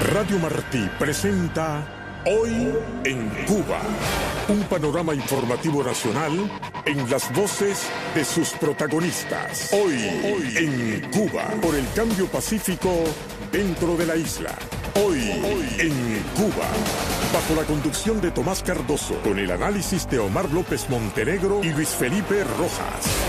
Radio Martí presenta Hoy en Cuba, un panorama informativo nacional en las voces de sus protagonistas. Hoy en Cuba, por el cambio pacífico dentro de la isla. Hoy en Cuba, bajo la conducción de Tomás Cardoso, con el análisis de Omar López Montenegro y Luis Felipe Rojas.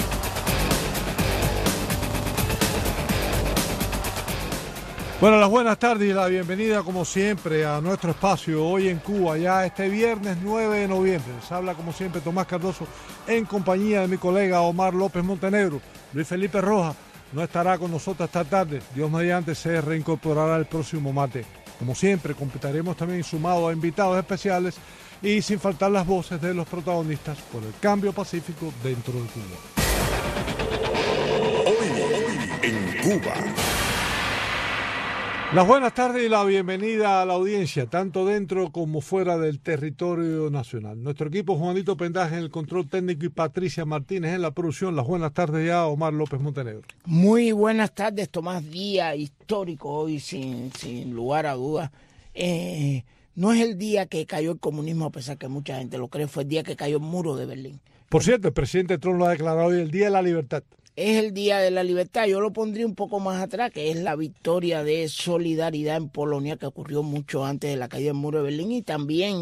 Bueno, las buenas tardes y la bienvenida como siempre a nuestro espacio Hoy en Cuba, ya este viernes 9 de noviembre. Les habla como siempre Tomás Cardoso en compañía de mi colega Omar López Montenegro. Luis Felipe Rojas no estará con nosotros esta tarde. Dios mediante se reincorporará el próximo martes. Como siempre, completaremos también sumado a invitados especiales y sin faltar las voces de los protagonistas por el cambio pacífico dentro de Cuba. Hoy en Cuba. Las buenas tardes y la bienvenida a la audiencia, tanto dentro como fuera del territorio nacional. Nuestro equipo, Juanito Pendaje en el control técnico y Patricia Martínez en la producción. Las buenas tardes ya, Omar López Montenegro. Muy buenas tardes, Tomás. Día histórico hoy, sin lugar a dudas. No es el día que cayó el comunismo, a pesar que mucha gente lo cree, fue el día que cayó el muro de Berlín. Por cierto, el presidente Trump lo ha declarado hoy el Día de la Libertad. Es el Día de la Libertad. Yo lo pondría un poco más atrás, que es la victoria de solidaridad en Polonia, que ocurrió mucho antes de la caída del muro de Berlín, y también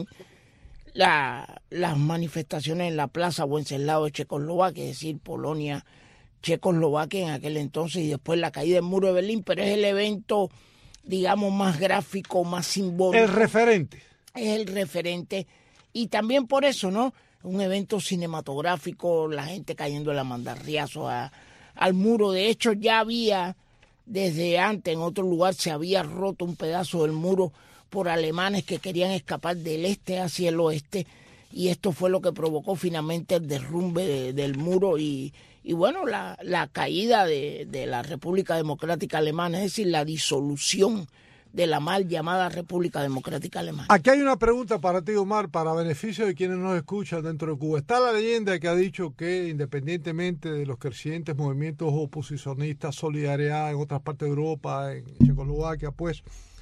las manifestaciones en la Plaza Wenceslao de Checoslovaquia, es decir, Polonia, Checoslovaquia en aquel entonces, y después la caída del muro de Berlín, pero es el evento, digamos, más gráfico, más simbólico. El referente. Es el referente, y también por eso, ¿no? Un evento cinematográfico, la gente cayendo de la mandarriazo al muro. De hecho, ya había, desde antes, en otro lugar, se había roto un pedazo del muro por alemanes que querían escapar del este hacia el oeste, y esto fue lo que provocó finalmente el derrumbe del muro y bueno, la caída de la República Democrática Alemana, es decir, la disolución de la mal llamada República Democrática Alemana. Aquí hay una pregunta para ti, Omar, para beneficio de quienes nos escuchan dentro de Cuba. Está la leyenda que ha dicho que independientemente de los crecientes movimientos oposicionistas, solidaridad en otras partes de Europa, en Checoslovaquia, pues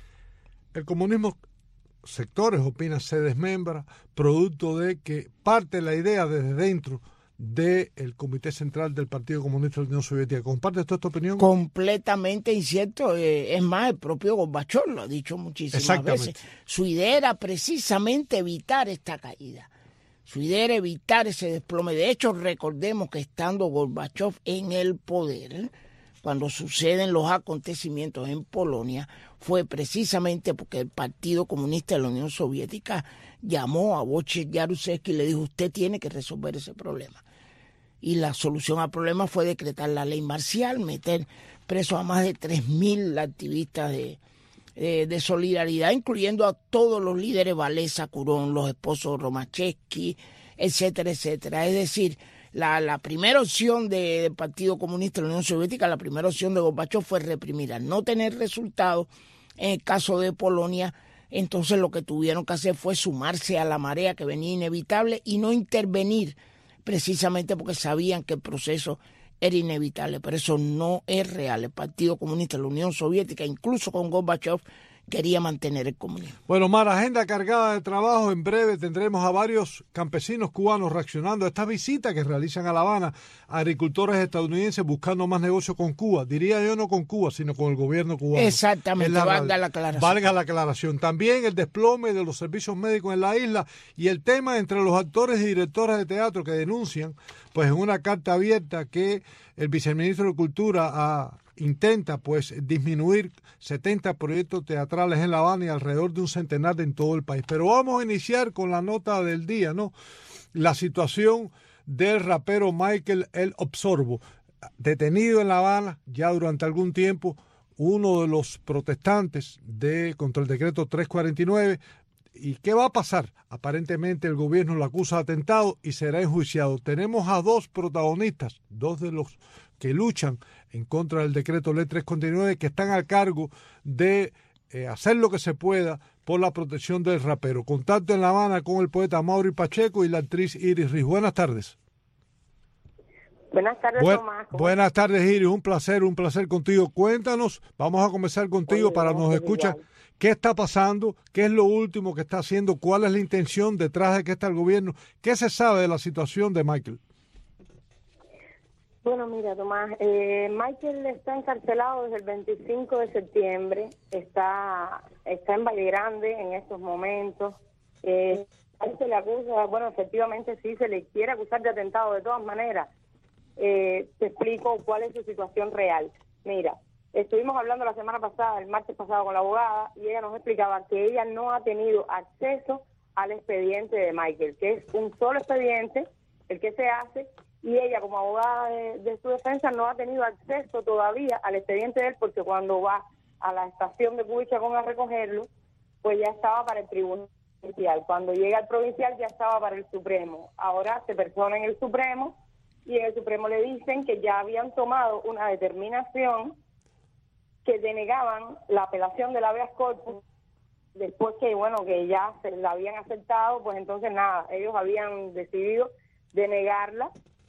el comunismo, sectores opinan, se desmembra, producto de que parte la idea desde dentro del Comité Central del Partido Comunista de la Unión Soviética. ¿Compartes toda esta opinión? Completamente incierto. Es más, el propio Gorbachov lo ha dicho muchísimas veces. Su idea era precisamente evitar esta caída. Su idea era evitar ese desplome. De hecho, recordemos que estando Gorbachov en el poder, cuando suceden los acontecimientos en Polonia, fue precisamente porque el Partido Comunista de la Unión Soviética llamó a Wojciech Jaruzelski y le dijo: usted tiene que resolver ese problema. Y la solución al problema fue decretar la ley marcial, meter presos a más de 3.000 activistas de solidaridad, incluyendo a todos los líderes, Walesa, Kurón, los esposos Romachevsky, etcétera, etcétera. Es decir, la primera opción del Partido Comunista de la Unión Soviética, la primera opción de Gorbachov fue reprimir. Al no tener resultados, en el caso de Polonia, entonces lo que tuvieron que hacer fue sumarse a la marea que venía inevitable y no intervenir, precisamente porque sabían que el proceso era inevitable. Pero eso no es real. El Partido Comunista de la Unión Soviética, incluso con Gorbachov, quería mantener el comunismo. Bueno, Mar, agenda cargada de trabajo. En breve tendremos a varios campesinos cubanos reaccionando a esta visita que realizan a La Habana agricultores estadounidenses buscando más negocio con Cuba. Diría yo no con Cuba, sino con el gobierno cubano. Exactamente, valga la aclaración. Valga la aclaración. También el desplome de los servicios médicos en la isla y el tema entre los actores y directores de teatro que denuncian, pues en una carta abierta, que el viceministro de Cultura intenta pues disminuir 70 proyectos teatrales en La Habana y alrededor de un centenar en todo el país. Pero vamos a iniciar con la nota del día, ¿no? La situación del rapero Michael El Obsorbo, detenido en La Habana ya durante algún tiempo, uno de los protestantes contra el decreto 349. ¿Y qué va a pasar? Aparentemente el gobierno lo acusa de atentado y será enjuiciado. Tenemos a dos protagonistas, dos de los que luchan en contra del decreto ley 349, que están al cargo de hacer lo que se pueda por la protección del rapero. Contacto en La Habana con el poeta Mauri Pacheco y la actriz Iris Riz. Buenas tardes. Buenas tardes, Tomás. Buenas tardes, Iris. Un placer contigo. Cuéntanos, vamos a comenzar contigo para nos escuchan. ¿Qué está pasando? ¿Qué es lo último que está haciendo? ¿Cuál es la intención detrás de que está el gobierno? ¿Qué se sabe de la situación de Michael? Bueno, mira, Tomás, Michael está encarcelado desde el 25 de septiembre, está en Valle Grande en estos momentos. Se le acusa, bueno, efectivamente sí, se le quiere acusar de atentado de todas maneras. Te explico cuál es su situación real. Mira, estuvimos hablando la semana pasada, el martes pasado, con la abogada, y ella nos explicaba que ella no ha tenido acceso al expediente de Michael, que es un solo expediente, el que se hace, y ella como abogada de su defensa no ha tenido acceso todavía al expediente de él, porque cuando va a la estación de Cubichacón a recogerlo, pues ya estaba para el tribunal provincial. Cuando llega al provincial ya estaba para el Supremo. Ahora se persona en el Supremo, y en el Supremo le dicen que ya habían tomado una determinación que denegaban la apelación del habeas corpus, después que, bueno, que ya se la habían aceptado, pues entonces nada, ellos habían decidido denegarla,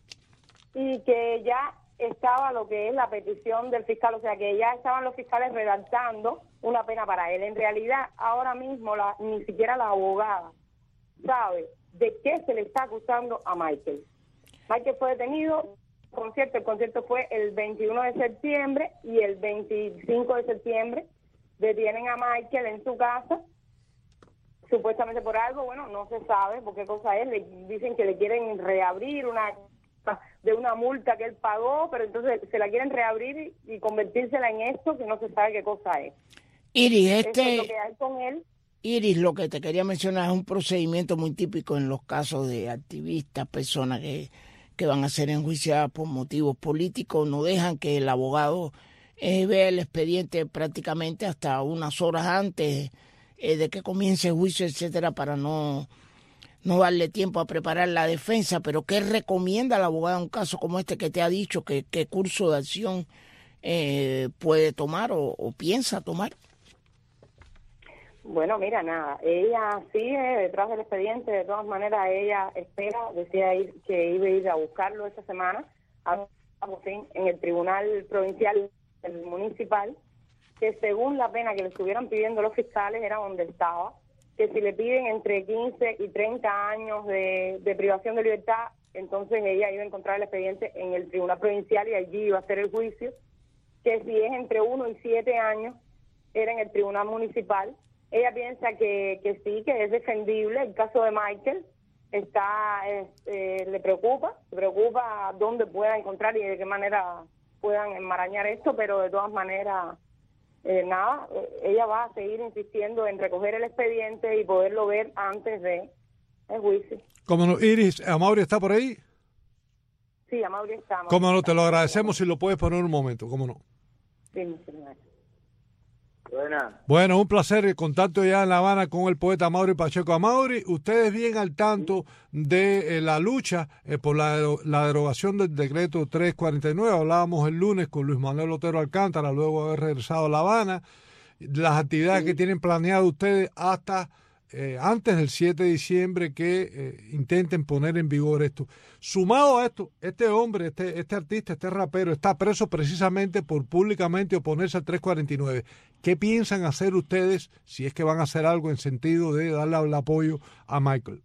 y que ya estaba lo que es la petición del fiscal, o sea que ya estaban los fiscales redactando una pena para él. En realidad, ahora mismo ni siquiera la abogada sabe de qué se le está acusando a Michael. Michael fue detenido, el concierto fue el 21 de septiembre, y el 25 de septiembre detienen a Michael en su casa, supuestamente por algo, bueno, no se sabe por qué cosa es, le dicen que le quieren reabrir de una multa que él pagó, pero entonces se la quieren reabrir y convertírsela en esto que no se sabe qué cosa es. Iris, Eso es lo que hay con él. Iris, lo que te quería mencionar es un procedimiento muy típico en los casos de activistas, personas que van a ser enjuiciadas por motivos políticos. No dejan que el abogado vea el expediente prácticamente hasta unas horas antes de que comience el juicio, etcétera, para no darle tiempo a preparar la defensa. Pero ¿qué recomienda la abogada en un caso como este que te ha dicho? ¿Qué curso de acción puede tomar o piensa tomar? Bueno, mira, nada, ella sigue detrás del expediente, de todas maneras ella decía que iba a ir a buscarlo esta semana, en el tribunal provincial, el municipal, que según la pena que le estuvieran pidiendo los fiscales era donde estaba, que si le piden entre 15 y 30 años de privación de libertad, entonces ella iba a encontrar el expediente en el tribunal provincial y allí iba a hacer el juicio, que si es entre 1 y 7 años era en el tribunal municipal. Ella piensa que sí, que es defendible. El caso de Michael le preocupa dónde pueda encontrar y de qué manera puedan enmarañar esto, pero de todas maneras, ella va a seguir insistiendo en recoger el expediente y poderlo ver antes de el juicio. ¿Cómo no? Iris, ¿Amaury está por ahí? Sí, Amaury está. ¿Cómo no? Te lo agradecemos si lo puedes poner un momento, ¿cómo no? Sí, muchas gracias. Bueno, un placer el contacto ya en La Habana con el poeta Amaury Pacheco. Amaury, ustedes bien al tanto de la lucha por la derogación del decreto 349. Hablábamos el lunes con Luis Manuel Otero Alcántara, luego de haber regresado a La Habana. Las actividades que tienen planeado ustedes hasta antes del 7 de diciembre que intenten poner en vigor esto. Sumado a esto, este hombre, este artista, este rapero, está preso precisamente por públicamente oponerse al 349. ¿Qué piensan hacer ustedes, si es que van a hacer algo en sentido de darle el apoyo a Michael?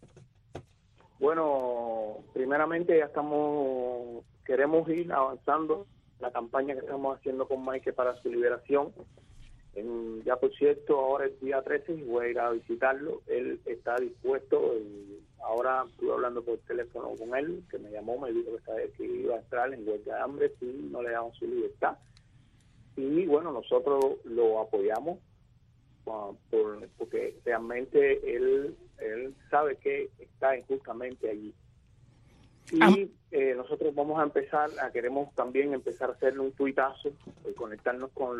Bueno, primeramente queremos ir avanzando la campaña que estamos haciendo con Michael para su liberación. Ya por cierto, ahora es día 13 y voy a ir a visitarlo. Él está dispuesto. Ahora estuve hablando por teléfono con él, que me llamó, me dijo que iba a entrar en huelga de hambre si no le daban su libertad. Y bueno, nosotros lo apoyamos porque realmente él sabe que está injustamente allí. Y nosotros queremos también empezar a hacerle un tuitazo, conectarnos con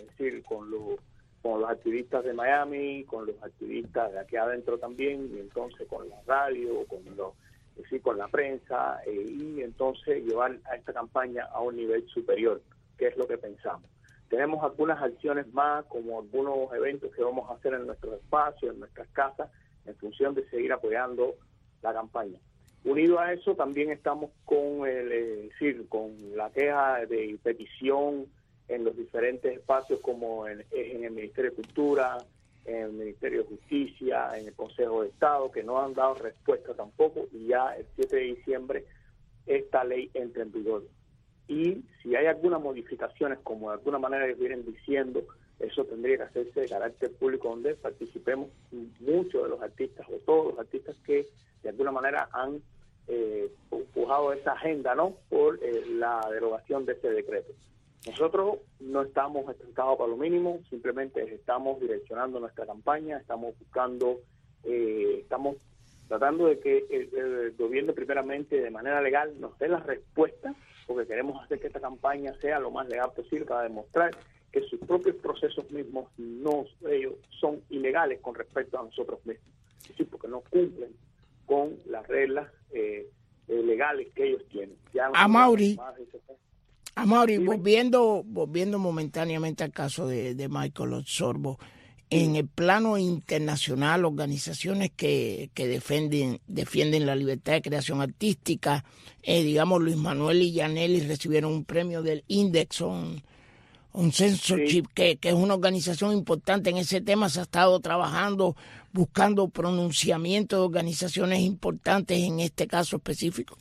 los activistas de Miami, con los activistas de aquí adentro también, y entonces con la radio, con la prensa, y entonces llevar a esta campaña a un nivel superior, que es lo que pensamos. Tenemos algunas acciones más, como algunos eventos que vamos a hacer en nuestros espacios, en nuestras casas, en función de seguir apoyando la campaña. Unido a eso, también estamos con la queja de petición en los diferentes espacios como en el Ministerio de Cultura, en el Ministerio de Justicia, en el Consejo de Estado, que no han dado respuesta tampoco, y ya el 7 de diciembre esta ley entra en vigor. Y si hay algunas modificaciones, como de alguna manera ellos vienen diciendo, eso tendría que hacerse de carácter público, donde participemos muchos de los artistas o todos los artistas que de alguna manera han empujado esa agenda, ¿no?, por la derogación de ese decreto. Nosotros no estamos estancados para lo mínimo, simplemente estamos direccionando nuestra campaña, estamos buscando, estamos tratando de que el gobierno primeramente de manera legal nos dé la respuesta, porque queremos hacer que esta campaña sea lo más legal posible para demostrar que sus propios procesos mismos ellos son ilegales con respecto a nosotros mismos, es decir, porque no cumplen con las reglas legales que ellos tienen. Amaury, volviendo momentáneamente al caso de Michael Osorbo, en el plano internacional, organizaciones que defienden la libertad de creación artística, digamos Luis Manuel y Yaneli recibieron un premio del Index on Censorship, que es una organización importante en ese tema. Se ha estado trabajando, buscando pronunciamiento de organizaciones importantes en este caso específico.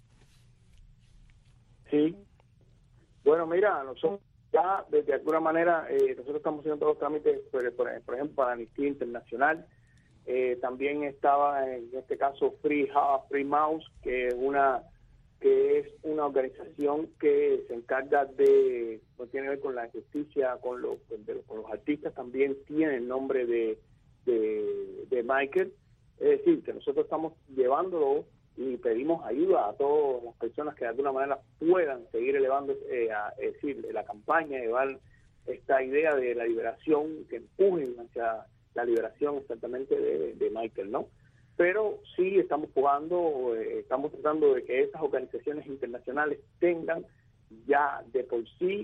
Sí. Bueno, mira, nosotros ya de alguna manera nosotros estamos haciendo todos los trámites, por ejemplo, para Amnistía Internacional. También estaba en este caso Free Mouse, que es una organización que se encarga de, no tiene que ver con la justicia, con los artistas, también tiene el nombre de Michael. Es decir, que nosotros estamos llevándolo y pedimos ayuda a todas las personas que de alguna manera puedan seguir elevando, es decir, la campaña, llevar esta idea de la liberación, que empujen hacia la liberación exactamente de Michael, ¿no? Pero sí estamos jugando, estamos tratando de que esas organizaciones internacionales tengan ya de por sí,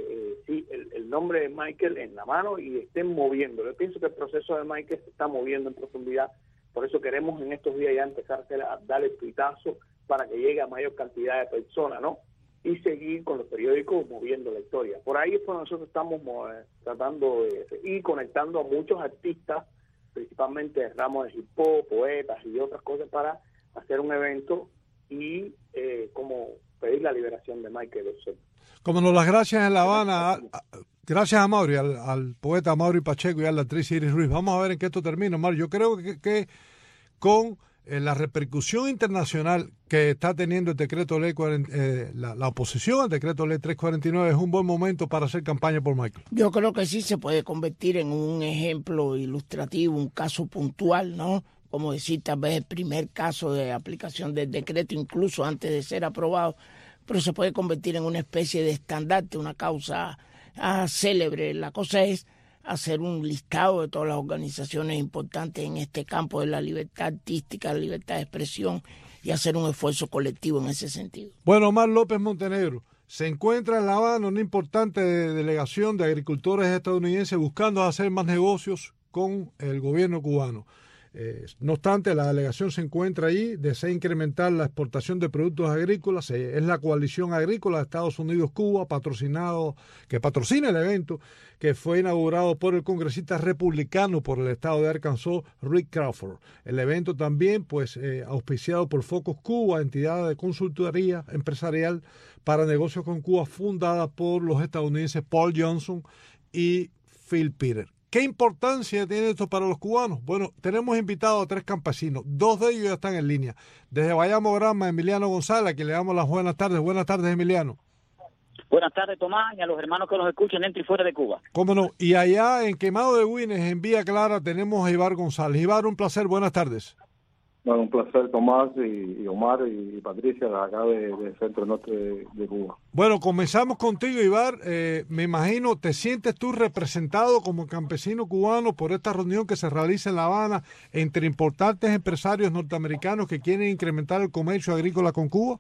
el nombre de Michael en la mano y estén moviendo. Yo pienso que el proceso de Michael se está moviendo en profundidad. Por eso queremos en estos días ya empezar a dar el pitazo para que llegue a mayor cantidad de personas, ¿no? Y seguir con los periódicos moviendo la historia. Por ahí es cuando nosotros estamos tratando de ir conectando a muchos artistas, principalmente ramos de hip hop, poetas y otras cosas, para hacer un evento y como pedir la liberación de Michael Osorbo. Como nos las gracias en La Habana, gracias a Mauri, al poeta Mauri Pacheco y a la actriz Iris Ruiz. Vamos a ver en qué esto termina, Mauri. Yo creo que con la repercusión internacional que está teniendo el decreto ley, la oposición al decreto ley 349, es un buen momento para hacer campaña por Michael. Yo creo que sí se puede convertir en un ejemplo ilustrativo, un caso puntual, ¿no? Como decir, tal vez el primer caso de aplicación del decreto, incluso antes de ser aprobado, pero se puede convertir en una especie de estandarte, una causa célebre. La cosa es hacer un listado de todas las organizaciones importantes en este campo de la libertad artística, la libertad de expresión, y hacer un esfuerzo colectivo en ese sentido. Bueno, Omar López Montenegro, se encuentra en La Habana una importante delegación de agricultores estadounidenses buscando hacer más negocios con el gobierno cubano. No obstante, la delegación se encuentra allí, desea incrementar la exportación de productos agrícolas. Es la coalición agrícola de Estados Unidos-Cuba, que patrocina el evento, que fue inaugurado por el congresista republicano por el estado de Arkansas, Rick Crawford. El evento también, auspiciado por Focus Cuba, entidad de consultoría empresarial para negocios con Cuba, fundada por los estadounidenses Paul Johnson y Phil Peter. ¿Qué importancia tiene esto para los cubanos? Bueno, tenemos invitados a 3 campesinos. 2 de ellos ya están en línea. Desde Bayamo Granma, Emiliano González, a quien le damos las buenas tardes. Buenas tardes, Emiliano. Buenas tardes, Tomás, y a los hermanos que nos escuchan dentro y fuera de Cuba. Cómo no. Y allá en Quemado de Güines, en Villa Clara, tenemos a Ibar González. Ibar, un placer. Buenas tardes. Bueno, un placer, Tomás y Omar y Patricia, de acá del centro norte de Cuba. Bueno, comenzamos contigo, Ibar. Me imagino, ¿te sientes tú representado como campesino cubano por esta reunión que se realiza en La Habana entre importantes empresarios norteamericanos que quieren incrementar el comercio agrícola con Cuba?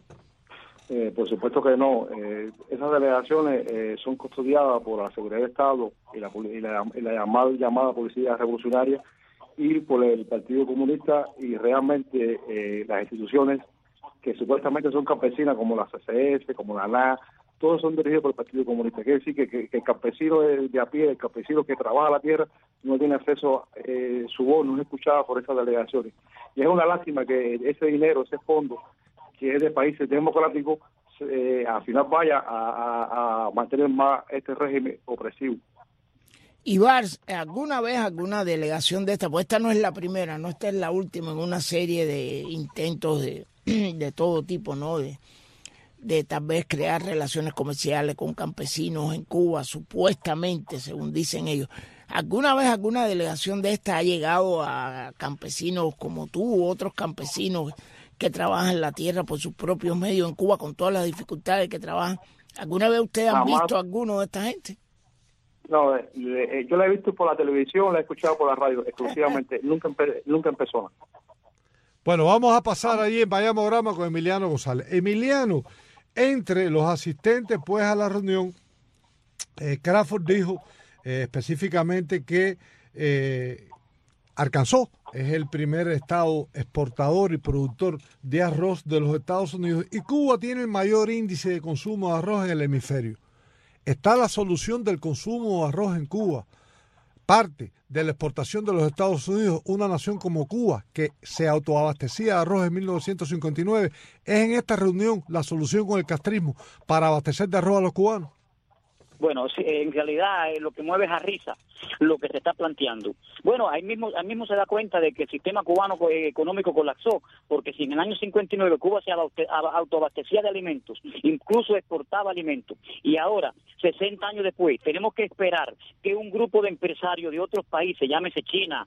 Por supuesto que no. Esas delegaciones son custodiadas por la Seguridad del Estado y la llamada Policía Revolucionaria y por el Partido Comunista, y realmente las instituciones que supuestamente son campesinas como la CCS, como la ANA, todos son dirigidos por el Partido Comunista. Quiere decir que el campesino de a pie, el campesino que trabaja la tierra, no tiene acceso, su voz no es escuchada por esas delegaciones. Y es una lástima que ese dinero, ese fondo, que es de países democráticos, al final vaya a mantener más este régimen opresivo. Ibar, ¿alguna vez alguna delegación de esta, pues esta no es la primera, no, esta es la última en una serie de intentos de todo tipo, ¿no? De tal vez crear relaciones comerciales con campesinos en Cuba, supuestamente, según dicen ellos. ¿Alguna vez alguna delegación de esta ha llegado a campesinos como tú u otros campesinos que trabajan la tierra por sus propios medios en Cuba con todas las dificultades que trabajan? ¿Alguna vez ustedes han visto a alguno de esta gente? No, yo la he visto por la televisión, la he escuchado por la radio, exclusivamente, nunca en persona. Bueno, vamos a pasar allí en Bayamograma con Emiliano González. Emiliano, entre los asistentes pues a la reunión, Crawford dijo específicamente que Arkansas es el primer estado exportador y productor de arroz de los Estados Unidos y Cuba tiene el mayor índice de consumo de arroz en el hemisferio. ¿Está la solución del consumo de arroz en Cuba parte de la exportación de los Estados Unidos? Una nación como Cuba, que se autoabastecía de arroz en 1959, ¿es en esta reunión la solución con el castrismo para abastecer de arroz a los cubanos? Bueno, en realidad lo que mueve es a risa lo que se está planteando. Bueno, ahí mismo se da cuenta de que el sistema cubano económico colapsó, porque si en el año 59 Cuba se autoabastecía de alimentos, incluso exportaba alimentos, y ahora, 60 años después, tenemos que esperar que un grupo de empresarios de otros países, llámese China,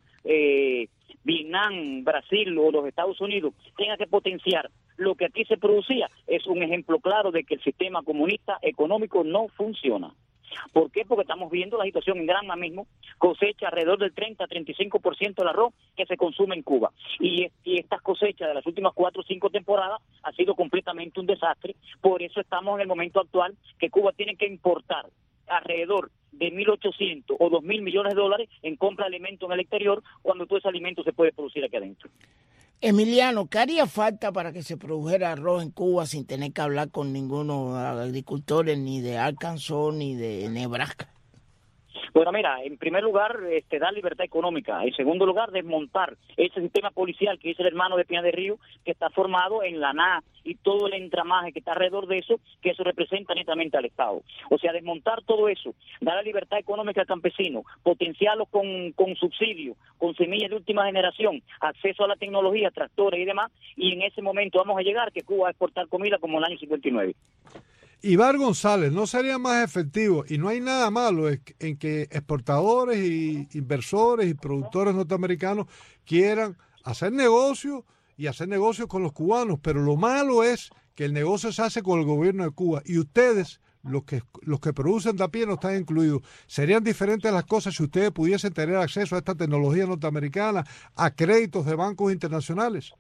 Vietnam, Brasil o los Estados Unidos, tenga que potenciar lo que aquí se producía, es un ejemplo claro de que el sistema comunista económico no funciona. ¿Por qué? Porque estamos viendo la situación en Granma mismo, cosecha alrededor del 30-35% del arroz que se consume en Cuba. Y estas cosechas de las últimas 4 o 5 temporadas ha sido completamente un desastre. Por eso estamos en el momento actual que Cuba tiene que importar alrededor de 1.800 o 2.000 millones de dólares en compra de alimentos en el exterior, cuando todo ese alimento se puede producir aquí adentro. Emiliano, ¿qué haría falta para que se produjera arroz en Cuba sin tener que hablar con ninguno de los agricultores ni de Arkansas ni de Nebraska? Bueno, mira, en primer lugar, dar libertad económica. En segundo lugar, desmontar ese sistema policial que dice el hermano de Pinar del Río, que está formado en la NA y todo el entramaje que está alrededor de eso, que eso representa netamente al Estado. O sea, desmontar todo eso, dar la libertad económica al campesino, potenciarlo con subsidios, con semillas de última generación, acceso a la tecnología, tractores y demás, y en ese momento vamos a llegar que Cuba va a exportar comida como en el año 59. Ibar González, ¿no sería más efectivo? Y no hay nada malo en que exportadores y inversores y productores norteamericanos quieran hacer negocios y hacer negocios con los cubanos, pero lo malo es que el negocio se hace con el gobierno de Cuba y ustedes, los que producen de a pie, no están incluidos. ¿Serían diferentes las cosas si ustedes pudiesen tener acceso a esta tecnología norteamericana, a créditos de bancos internacionales?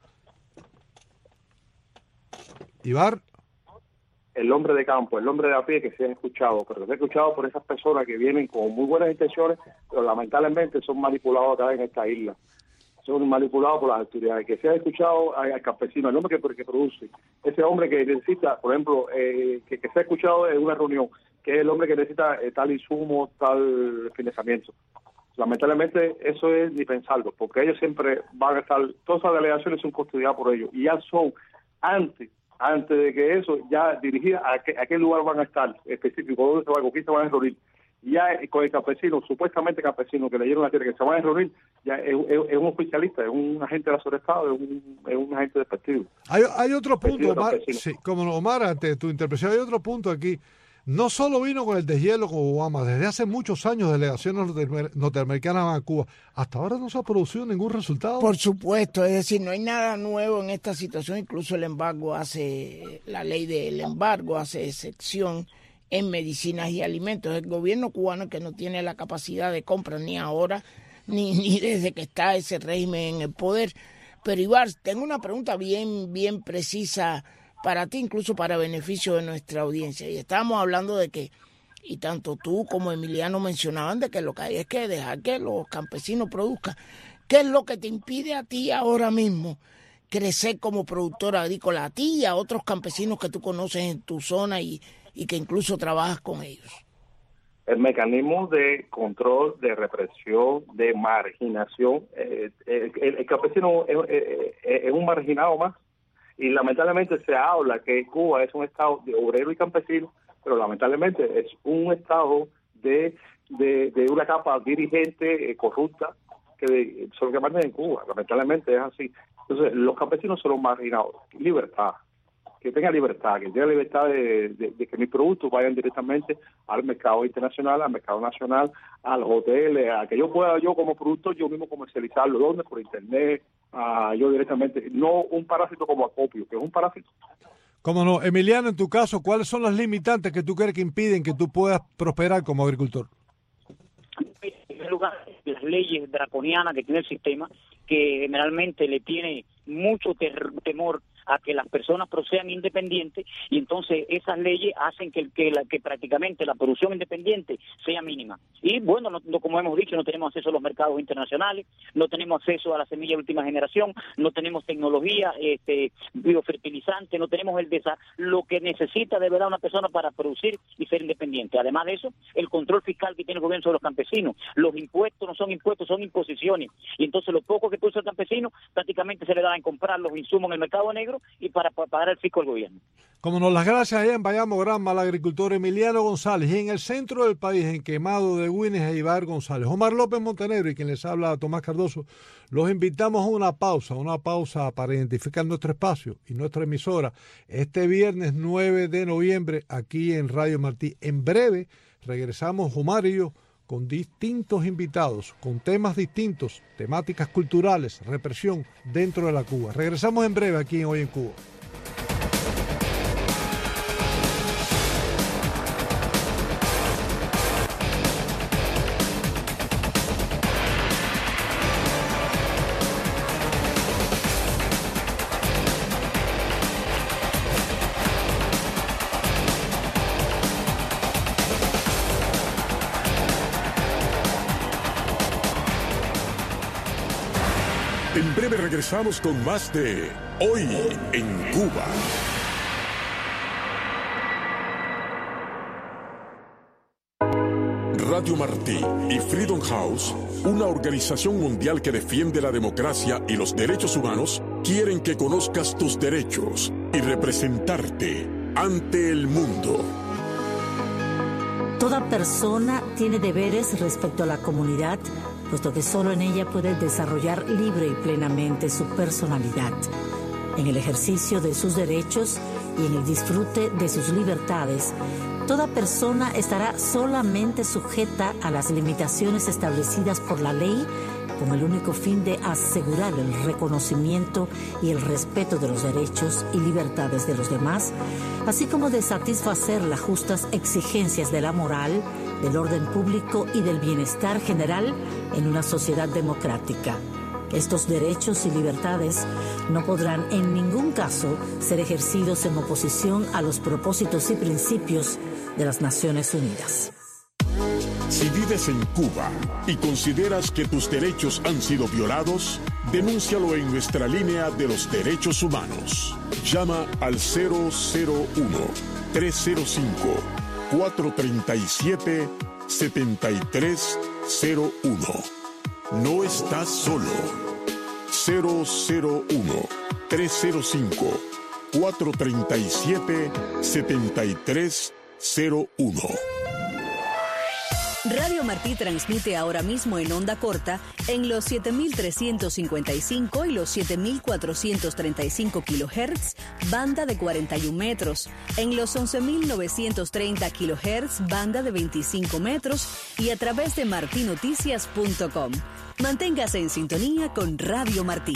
Ibar. El hombre de campo, el hombre de a pie que se ha escuchado, pero se ha escuchado por esas personas que vienen con muy buenas intenciones, pero lamentablemente son manipulados acá en esta isla. Son manipulados por las autoridades. Que se ha escuchado al campesino, el hombre que produce, ese hombre que necesita, por ejemplo, que se ha escuchado en una reunión, que es el hombre que necesita tal insumo, tal financiamiento. Lamentablemente eso es ni pensarlo, porque ellos siempre van a estar, todas esas delegaciones son custodiadas por ellos, y ya son antes de que eso, ya dirigidas a qué lugar van a estar específico, dónde se van, con quién se van a reunir. Ya con el campesino, supuestamente campesino, que le dieron la tierra, que se van a reunir, ya es un oficialista, es un agente de la Estado, es un agente despectivo. Hay otro punto, Omar, sí, como Omar, ante tu intervención, hay otro punto aquí. No solo vino con el deshielo con Obama, desde hace muchos años delegaciones norteamericanas van a Cuba. Hasta ahora no se ha producido ningún resultado. Por supuesto, es decir, no hay nada nuevo en esta situación. Incluso la ley del embargo hace excepción en medicinas y alimentos. El gobierno cubano, que no tiene la capacidad de compra ni ahora, ni desde que está ese régimen en el poder. Pero Ibar, tengo una pregunta bien precisa para ti, incluso para beneficio de nuestra audiencia. Y estábamos hablando de que, y tanto tú como Emiliano mencionaban, de que lo que hay es que dejar que los campesinos produzcan. ¿Qué es lo que te impide a ti ahora mismo crecer como productor agrícola, a ti y a otros campesinos que tú conoces en tu zona y y que incluso trabajas con ellos. El mecanismo de control, de represión, de marginación, el campesino es un marginado más, y lamentablemente se habla que Cuba es un estado de obrero y campesino, pero lamentablemente es un estado de una capa dirigente corrupta que son los que mandan en Cuba. Lamentablemente es así. Entonces los campesinos son los marginados. Libertad, que tenga libertad de que mis productos vayan directamente al mercado internacional, al mercado nacional, a los hoteles, a que yo pueda como productor yo mismo comercializarlo. ¿Dónde? Por internet, yo directamente, no un parásito como Acopio, que es un parásito. ¿Cómo no? Emiliano, en tu caso, ¿cuáles son las limitantes que tú crees que impiden que tú puedas prosperar como agricultor? En primer lugar, las leyes draconianas que tiene el sistema, que generalmente le tiene mucho temor a que las personas procedan independientes, y entonces esas leyes hacen que prácticamente la producción independiente sea mínima. Y bueno, como hemos dicho, no tenemos acceso a los mercados internacionales, no tenemos acceso a la semilla de última generación, no tenemos tecnología biofertilizante, no tenemos lo que necesita de verdad una persona para producir y ser independiente. Además de eso, el control fiscal que tiene el gobierno sobre los campesinos, los impuestos no son impuestos, son imposiciones, y entonces lo poco que produce el campesino prácticamente se le da en comprar los insumos en el mercado negro y para pagar el fisco del gobierno. Como nos las gracias allá en Bayamo Granma al agricultor Emiliano González, y en el centro del país, en Quemado de Güines, a Ibar González, Omar López Montenegro y quien les habla Tomás Cardoso, los invitamos a una pausa para identificar nuestro espacio y nuestra emisora este viernes 9 de noviembre aquí en Radio Martí. En breve regresamos Omar y yo con distintos invitados, con temas distintos, temáticas culturales, represión dentro de la Cuba. Regresamos en breve aquí en Hoy en Cuba. En breve regresamos con más de Hoy en Cuba. Radio Martí y Freedom House, una organización mundial que defiende la democracia y los derechos humanos, quieren que conozcas tus derechos y representarte ante el mundo. Toda persona tiene deberes respecto a la comunidad, puesto que solo en ella puede desarrollar libre y plenamente su personalidad. En el ejercicio de sus derechos y en el disfrute de sus libertades, toda persona estará solamente sujeta a las limitaciones establecidas por la ley, con el único fin de asegurar el reconocimiento y el respeto de los derechos y libertades de los demás, así como de satisfacer las justas exigencias de la moral, del orden público y del bienestar general en una sociedad democrática. Estos derechos y libertades no podrán en ningún caso ser ejercidos en oposición a los propósitos y principios de las Naciones Unidas. Si vives en Cuba y consideras que tus derechos han sido violados, denúncialo en nuestra línea de los derechos humanos. Llama al 001-305-437-7301. No estás solo. 001-305-437-7301. Radio Martí transmite ahora mismo en onda corta en los 7.355 y los 7.435 kHz, banda de 41 metros, en los 11.930 kHz, banda de 25 metros y a través de martinoticias.com. Manténgase en sintonía con Radio Martí.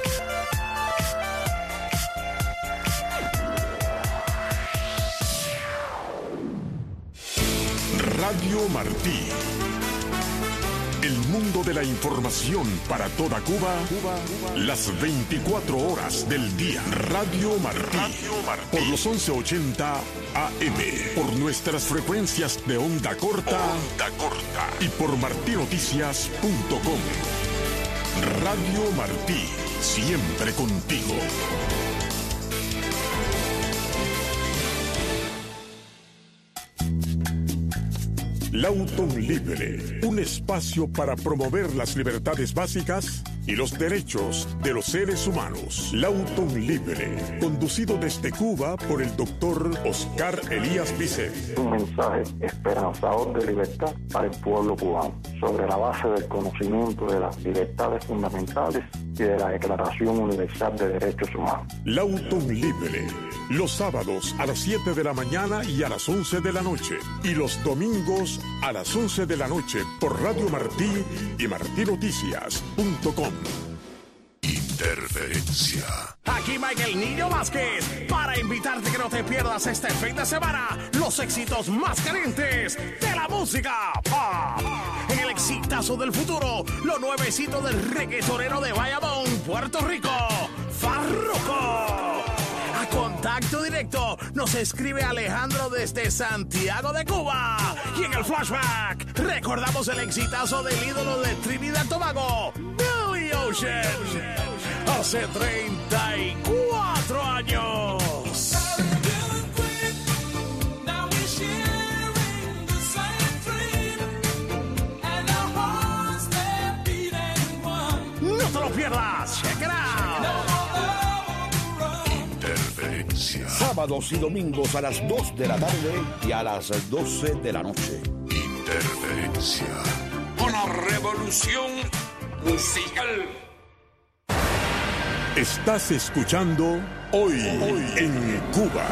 Radio Martí. El mundo de la información para toda Cuba, las 24 horas del día. Radio Martí. Por los 1180 AM. Por nuestras frecuencias de onda corta. Y por martinoticias.com. Radio Martí. Siempre contigo. Lawton Libre, un espacio para promover las libertades básicas y los derechos de los seres humanos. Lawton Libre, conducido desde Cuba por el doctor Oscar Elías Vicent. Un mensaje esperanzador de libertad para el pueblo cubano, sobre la base del conocimiento de las libertades fundamentales y de la Declaración Universal de Derechos Humanos. Lawton Libre, los sábados a las 7 de la mañana y a las 11 de la noche, y los domingos a las 11 de la noche por Radio Martí y martinoticias.com. Interferencia. Aquí Michael Niño Vázquez para invitarte que no te pierdas este fin de semana los éxitos más calientes de la música pop. En el exitazo del futuro, lo nuevecito del reggaetonero de Bayamón, Puerto Rico, Farruko. A contacto directo nos escribe Alejandro desde Santiago de Cuba. Y en el flashback recordamos el exitazo del ídolo de Trinidad y Tobago, Billy Ocean, hace 34 años. No te lo pierdas, check it out. Sábados y domingos a las 2 de la tarde y a las 12 de la noche. Interferencia. Una revolución musical. Estás escuchando Hoy en Cuba.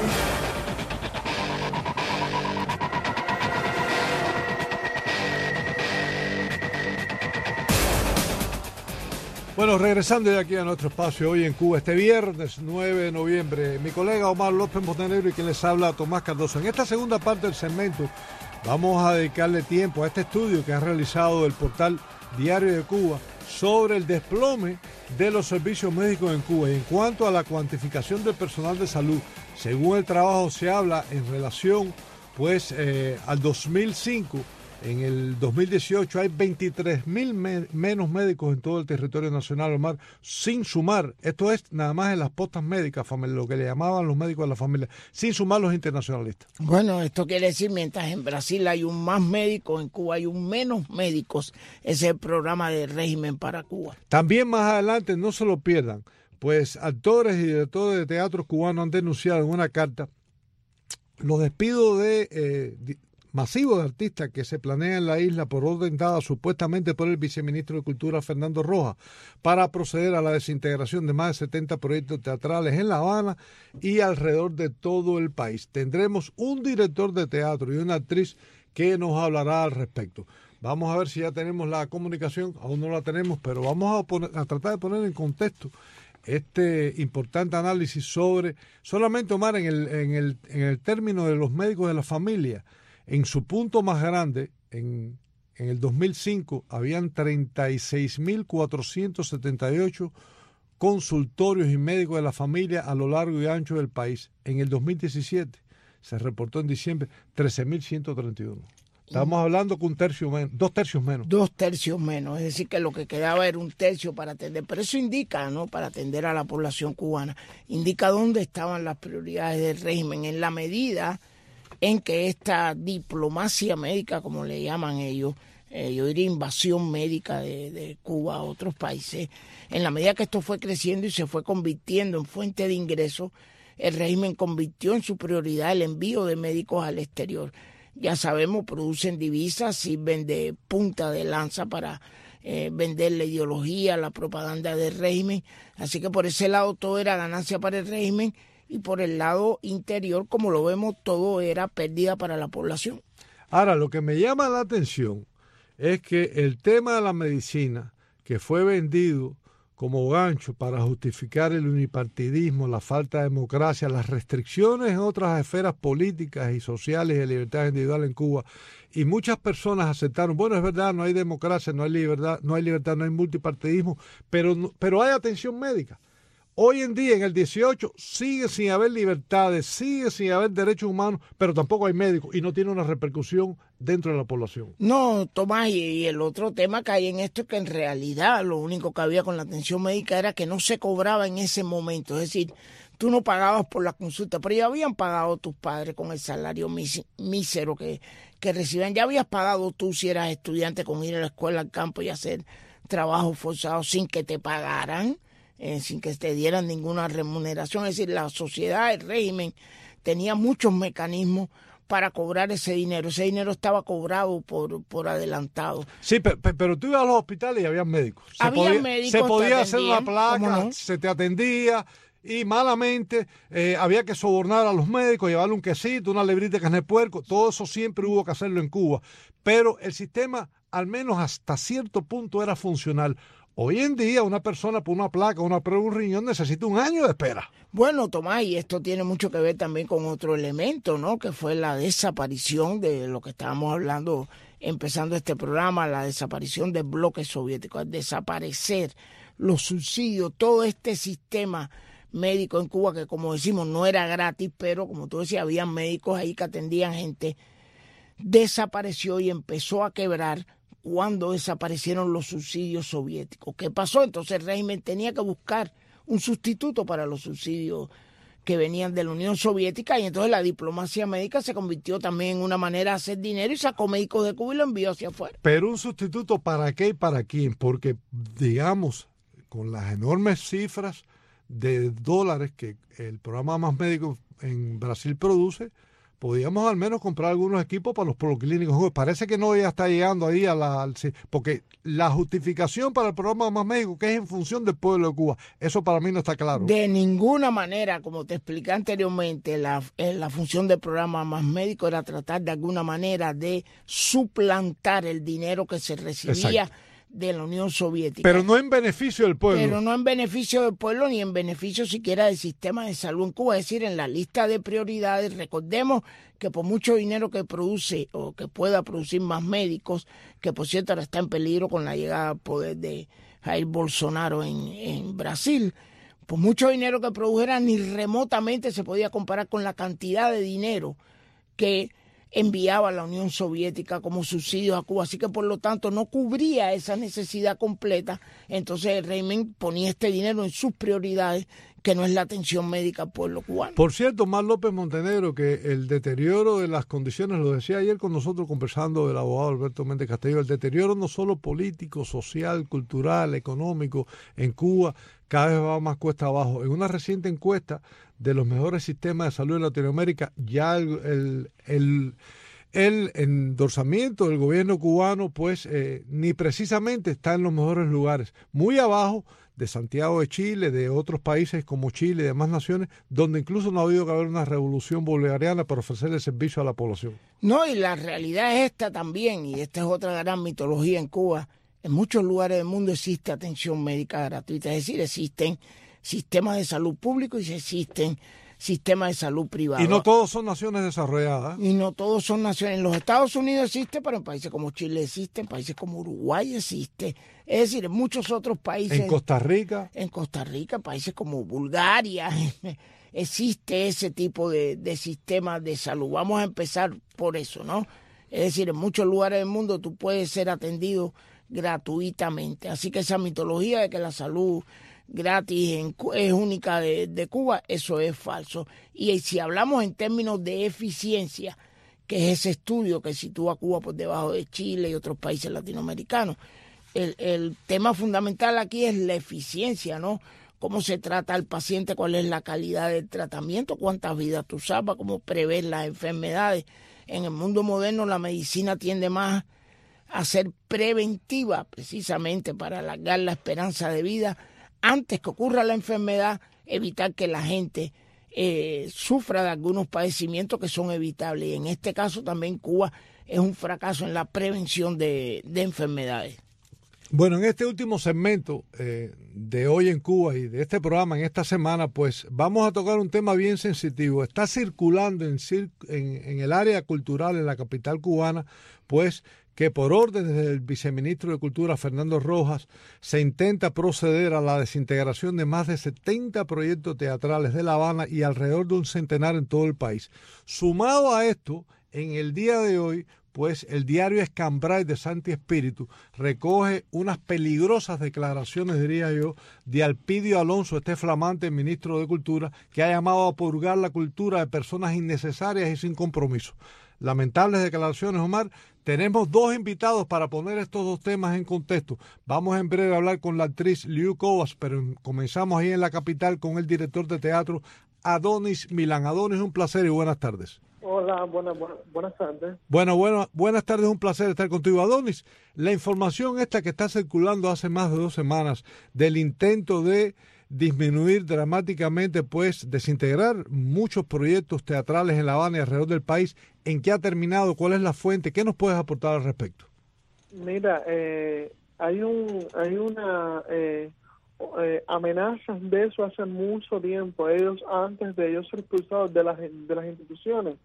Bueno, regresando de aquí a nuestro espacio Hoy en Cuba, este viernes 9 de noviembre, mi colega Omar López Montenegro y quien les habla, Tomás Cardoso. En esta segunda parte del segmento vamos a dedicarle tiempo a este estudio que ha realizado el portal Diario de Cuba sobre el desplome de los servicios médicos en Cuba. Y en cuanto a la cuantificación del personal de salud, según el trabajo se habla en relación pues al 2005, en el 2018 hay 23.000 menos médicos en todo el territorio nacional, Omar, sin sumar, esto es nada más en las postas médicas, lo que le llamaban los médicos de la familia, sin sumar los internacionalistas. Bueno, esto quiere decir, mientras en Brasil hay un más médicos, en Cuba hay un menos médicos. Ese es el programa de régimen para Cuba. También más adelante, no se lo pierdan, pues actores y directores de teatros cubanos han denunciado en una carta los despidos masivos de artistas que se planean en la isla por orden dada supuestamente por el viceministro de Cultura Fernando Rojas para proceder a la desintegración de más de 70 proyectos teatrales en La Habana y alrededor de todo el país. Tendremos un director de teatro y una actriz que nos hablará al respecto. Vamos a ver si ya tenemos la comunicación, aún no la tenemos, pero vamos a tratar de poner en contexto este importante análisis sobre, solamente Omar, en el término de los médicos de la familia. En su punto más grande, en el 2005, habían 36.478 consultorios y médicos de la familia a lo largo y ancho del país. En el 2017, se reportó en diciembre, 13.131. Estamos hablando que 2 tercios menos. 2 tercios menos, es decir, que lo que quedaba era 1 tercio para atender. Pero eso indica, ¿no?, para atender a la población cubana, indica dónde estaban las prioridades del régimen, en la medida en que esta diplomacia médica, como le llaman ellos, yo diría invasión médica de Cuba a otros países, en la medida que esto fue creciendo y se fue convirtiendo en fuente de ingresos, el régimen convirtió en su prioridad el envío de médicos al exterior. Ya sabemos, producen divisas, sirven de punta de lanza para vender la ideología, la propaganda del régimen. Así que por ese lado todo era ganancia para el régimen, y por el lado interior, como lo vemos, todo era pérdida para la población. Ahora, lo que me llama la atención es que el tema de la medicina, que fue vendido como gancho para justificar el unipartidismo, la falta de democracia, las restricciones en otras esferas políticas y sociales y de libertad individual en Cuba, y muchas personas aceptaron, bueno, es verdad, no hay democracia, no hay libertad, no hay multipartidismo, pero hay atención médica. Hoy en día, en el 18, sigue sin haber libertades, sigue sin haber derechos humanos, pero tampoco hay médicos y no tiene una repercusión dentro de la población. No, Tomás, y el otro tema que hay en esto es que en realidad lo único que había con la atención médica era que no se cobraba en ese momento. Es decir, tú no pagabas por la consulta, pero ya habían pagado tus padres con el salario mísero que recibían. Ya habías pagado tú si eras estudiante con ir a la escuela al campo y hacer trabajo forzado sin que te pagaran. Sin que te dieran ninguna remuneración. Es decir, la sociedad, el régimen, tenía muchos mecanismos para cobrar ese dinero. Ese dinero estaba cobrado por adelantado. Sí, pero tú ibas a los hospitales y había médicos. Se podía hacer una placa, se te atendía y malamente había que sobornar a los médicos, llevarle un quesito, una librita de carne de puerco. Todo eso siempre hubo que hacerlo en Cuba. Pero el sistema, al menos hasta cierto punto, era funcional. Hoy en día una persona por una placa, una prueba, un riñón necesita 1 año de espera. Bueno, Tomás, y esto tiene mucho que ver también con otro elemento, ¿no? Que fue la desaparición de lo que estábamos hablando empezando este programa, la desaparición del bloque soviético, al desaparecer los subsidios, todo este sistema médico en Cuba que, como decimos, no era gratis, pero como tú decías, había médicos ahí que atendían gente, desapareció y empezó a quebrar cuando desaparecieron los subsidios soviéticos. ¿Qué pasó? Entonces el régimen tenía que buscar un sustituto para los subsidios que venían de la Unión Soviética y entonces la diplomacia médica se convirtió también en una manera de hacer dinero y sacó médicos de Cuba y lo envió hacia afuera. Pero un sustituto ¿para qué y para quién? Porque, digamos, con las enormes cifras de dólares que el programa Más Médicos en Brasil produce, podíamos al menos comprar algunos equipos para los policlínicos. Parece que no ya está llegando ahí porque la justificación para el programa Más Médicos, que es en función del pueblo de Cuba, eso para mí no está claro. De ninguna manera, como te expliqué anteriormente, la función del programa Más Médicos era tratar de alguna manera de suplantar el dinero que se recibía. Exacto. De la Unión Soviética. Pero no en beneficio del pueblo. Pero no en beneficio del pueblo ni en beneficio siquiera del sistema de salud en Cuba. Es decir, en la lista de prioridades, recordemos que por mucho dinero que produce o que pueda producir Más Médicos, que por cierto ahora está en peligro con la llegada al poder de Jair Bolsonaro en Brasil, por mucho dinero que produjera ni remotamente se podía comparar con la cantidad de dinero que enviaba a la Unión Soviética como subsidios a Cuba, así que por lo tanto no cubría esa necesidad completa. Entonces el régimen ponía este dinero en sus prioridades, que no es la atención médica al pueblo cubano. Por cierto, Mar López Montenegro, que el deterioro de las condiciones, lo decía ayer con nosotros conversando el abogado Alberto Méndez Castillo, el deterioro no solo político, social, cultural, económico en Cuba cada vez va más cuesta abajo. En una reciente encuesta de los mejores sistemas de salud en Latinoamérica, ya el endorsamiento del gobierno cubano pues ni precisamente está en los mejores lugares, muy abajo de Santiago de Chile, de otros países como Chile y demás naciones, donde incluso no ha habido que haber una revolución bolivariana para ofrecerle servicio a la población. No, y la realidad es esta también, y esta es otra gran mitología en Cuba. En muchos lugares del mundo existe atención médica gratuita, es decir, existen sistemas de salud públicos y existen sistemas de salud privados. Y no todos son naciones desarrolladas. Y no todos son naciones. En los Estados Unidos existe, pero en países como Chile existe, en países como Uruguay existe. Es decir, en muchos otros países. En Costa Rica. En Costa Rica, países como Bulgaria, existe ese tipo de sistema de salud. Vamos a empezar por eso, ¿no? Es decir, en muchos lugares del mundo tú puedes ser atendido gratuitamente. Así que esa mitología de que la salud gratis es única de Cuba, eso es falso. Y si hablamos en términos de eficiencia, que es ese estudio que sitúa a Cuba por debajo de Chile y otros países latinoamericanos, el tema fundamental aquí es la eficiencia, ¿no? Cómo se trata al paciente, cuál es la calidad del tratamiento, cuántas vidas tú salvas, cómo prever las enfermedades. En el mundo moderno la medicina tiende más a ser preventiva, precisamente para alargar la esperanza de vida antes que ocurra la enfermedad, evitar que la gente sufra de algunos padecimientos que son evitables. Y en este caso también Cuba es un fracaso en la prevención de enfermedades. Bueno, en este último segmento de Hoy en Cuba y de este programa en esta semana, pues vamos a tocar un tema bien sensitivo. Está circulando en el área cultural, en la capital cubana, pues que por orden del viceministro de Cultura, Fernando Rojas, se intenta proceder a la desintegración de más de 70 proyectos teatrales de La Habana y alrededor de un centenar en todo el país. Sumado a esto, en el día de hoy, pues el diario Escambray de Santi Espíritu recoge unas peligrosas declaraciones, diría yo, de Alpidio Alonso, este flamante ministro de Cultura, que ha llamado a purgar la cultura de personas innecesarias y sin compromiso. Lamentables declaraciones, Omar. Tenemos dos invitados para poner estos dos temas en contexto. Vamos en breve a hablar con la actriz Liu Cobas, pero comenzamos ahí en la capital con el director de teatro Adonis Milán. Adonis, un placer y buenas tardes. Hola, buenas tardes. Buenas tardes, un placer estar contigo. Adonis, la información esta que está circulando hace más de 2 semanas del intento de disminuir dramáticamente, pues desintegrar muchos proyectos teatrales en La Habana y alrededor del país, ¿en qué ha terminado? ¿Cuál es la fuente? ¿Qué nos puedes aportar al respecto? Mira, hay una amenazas de eso hace mucho tiempo. Antes de ellos ser expulsados de las instituciones,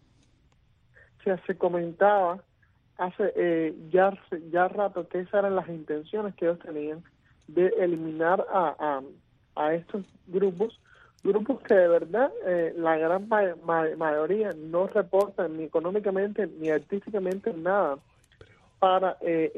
se comentaba hace ya rato que esas eran las intenciones que ellos tenían de eliminar a estos grupos que de verdad la gran mayoría no reportan ni económicamente ni artísticamente nada para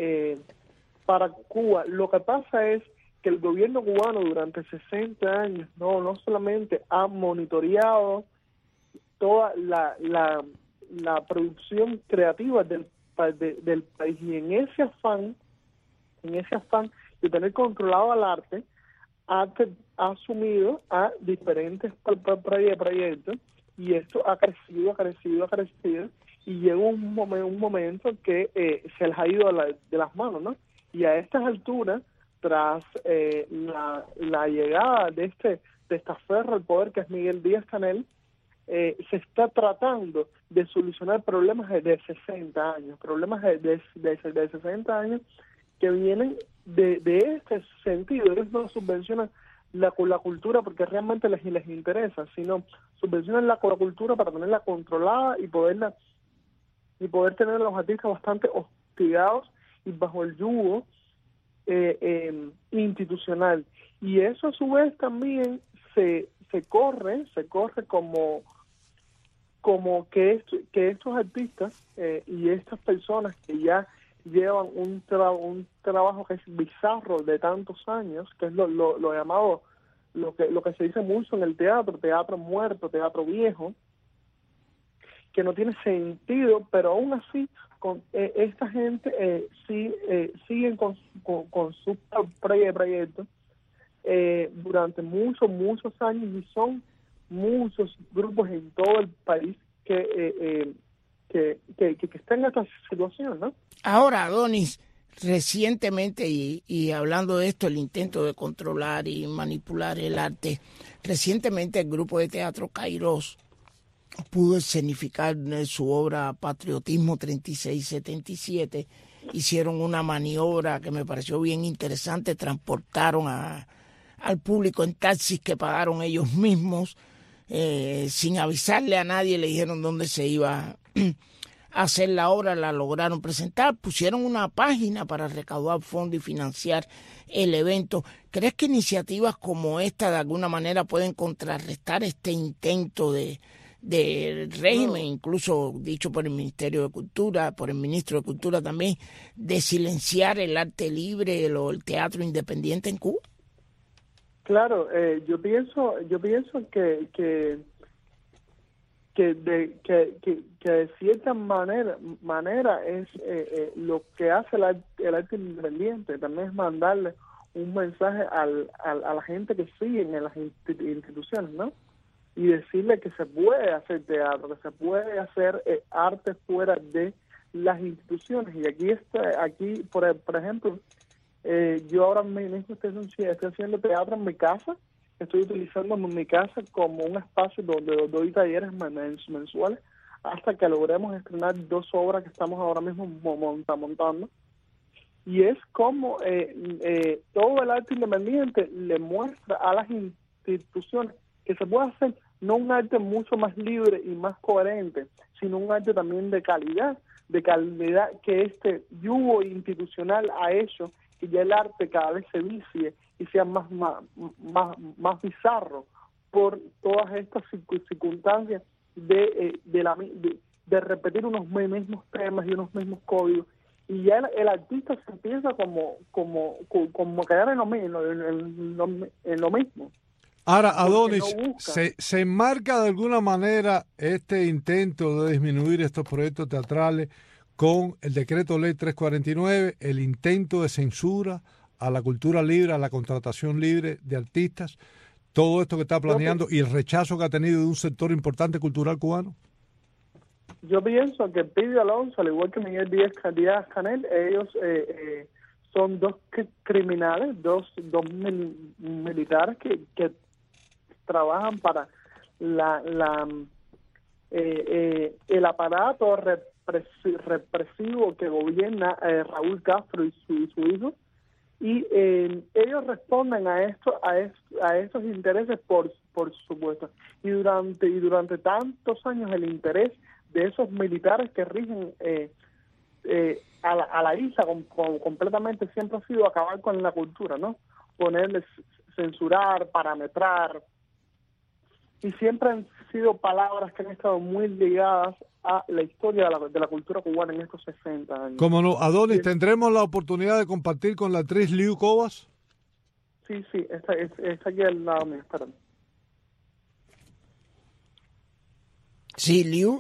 Cuba. Lo que pasa es que el gobierno cubano durante 60 años no solamente ha monitoreado toda la producción creativa del país, y en ese afán de tener controlado al arte, ha asumido a diferentes proyectos, y esto ha crecido, y llega un momento que se les ha ido de las manos, ¿no? Y a estas alturas, tras la llegada de esta ferra al poder, que es Miguel Díaz-Canel, se está tratando de solucionar problemas de 60 años, de 60 años que vienen de este sentido. Ellos no subvencionan la cultura porque realmente les interesa, sino subvencionan la cultura para tenerla controlada y poder tener a los artistas bastante hostigados y bajo el yugo institucional. Y eso a su vez también se corre como que estos artistas y estas personas que ya llevan un trabajo que es bizarro de tantos años, que es lo llamado, lo que se dice mucho en el teatro muerto, teatro viejo, que no tiene sentido, pero aún así esta gente siguen con sus proyectos durante muchos años, y son muchos grupos en todo el país que están en esta situación, ¿no? Ahora, Adonis, recientemente, y hablando de esto, el intento de controlar y manipular el arte, recientemente el grupo de teatro Kairos pudo escenificar su obra Patriotismo 3677. Hicieron una maniobra que me pareció bien interesante, transportaron al público en taxis que pagaron ellos mismos, sin avisarle a nadie, le dijeron dónde se iba a hacer la obra, la lograron presentar, pusieron una página para recaudar fondos y financiar el evento. ¿Crees que iniciativas como esta de alguna manera pueden contrarrestar este intento del régimen, incluso dicho por el Ministerio de Cultura, por el Ministro de Cultura también, de silenciar el arte libre o el teatro independiente en Cuba? Claro, yo pienso que de cierta manera es lo que hace el arte independiente. También es mandarle un mensaje a la gente que sigue en las instituciones, ¿no? Y decirle que se puede hacer teatro, que se puede hacer arte fuera de las instituciones. Y aquí por ejemplo, yo ahora mismo estoy haciendo teatro en mi casa. Estoy utilizando mi casa como un espacio donde doy talleres mensuales hasta que logremos estrenar 2 obras que estamos ahora mismo montando. Y es como todo el arte independiente le muestra a las instituciones que se puede hacer no un arte mucho más libre y más coherente, sino un arte también de calidad, de calidad que este yugo institucional ha hecho que ya el arte cada vez se vicie y sea más bizarro por todas estas circunstancias de repetir unos mismos temas y unos mismos códigos, y ya el artista se empieza como quedar en lo mismo. Ahora, Adonis, ¿se enmarca de alguna manera este intento de disminuir estos proyectos teatrales con el decreto ley 349, el intento de censura a la cultura libre, a la contratación libre de artistas, todo esto que está planeando y el rechazo que ha tenido de un sector importante cultural cubano? Yo pienso que Pidio Alonso, al igual que Miguel Díaz-Canel, ellos son dos criminales, dos militares que trabajan para el aparato represivo que gobierna Raúl Castro y su hijo, y ellos responden a estos intereses, por supuesto, y durante tantos años el interés de esos militares que rigen a la isla completamente siempre ha sido acabar con la cultura, ¿no? Ponerles, censurar, parametrar, y siempre han sido palabras que han estado muy ligadas a la historia de la cultura cubana en estos 60 años. ¿Cómo no? Adonis, ¿tendremos la oportunidad de compartir con la actriz Liu Cobas? Sí, está aquí al lado mío, espérame. Sí, Liu.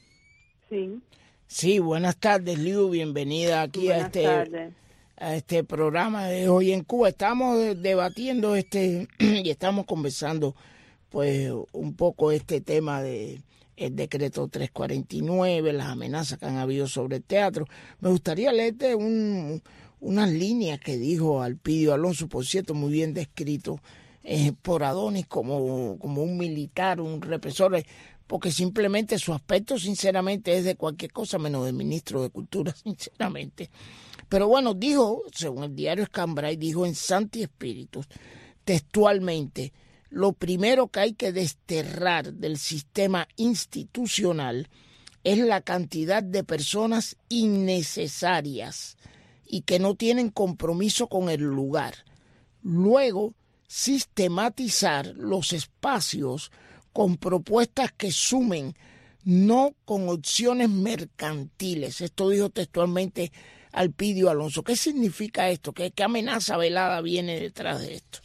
Sí, buenas tardes, Liu, bienvenida aquí a este programa de Hoy en Cuba. Estamos debatiendo y estamos conversando pues un poco este tema de el decreto 349, las amenazas que han habido sobre el teatro. Me gustaría leerte unas líneas que dijo Alpidio Alonso, por cierto, muy bien descrito por Adonis como un militar, un represor, porque simplemente su aspecto sinceramente es de cualquier cosa menos de ministro de Cultura, sinceramente. Pero bueno, dijo, según el diario Escambray, dijo en Santi Espíritus, textualmente: lo primero que hay que desterrar del sistema institucional es la cantidad de personas innecesarias y que no tienen compromiso con el lugar. Luego, sistematizar los espacios con propuestas que sumen, no con opciones mercantiles. Esto dijo textualmente Alpidio Alonso. ¿Qué significa esto? ¿Qué amenaza velada viene detrás de esto?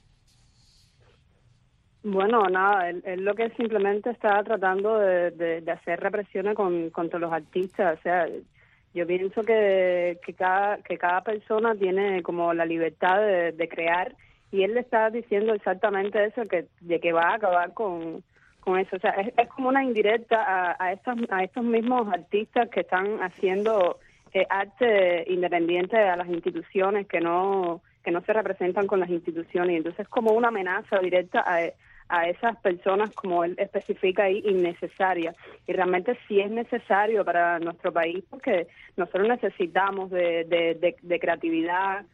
Bueno, nada, él lo que simplemente está tratando de hacer represiones contra los artistas. O sea, yo pienso que cada persona tiene como la libertad de crear, y él le está diciendo exactamente eso, de que va a acabar con eso. O sea, es como una indirecta a estos mismos artistas que están haciendo arte independiente a las instituciones, que no se representan con las instituciones, y entonces es como una amenaza directa a esas personas, como él especifica ahí, innecesarias. Y realmente sí es necesario para nuestro país, porque nosotros necesitamos de creatividad.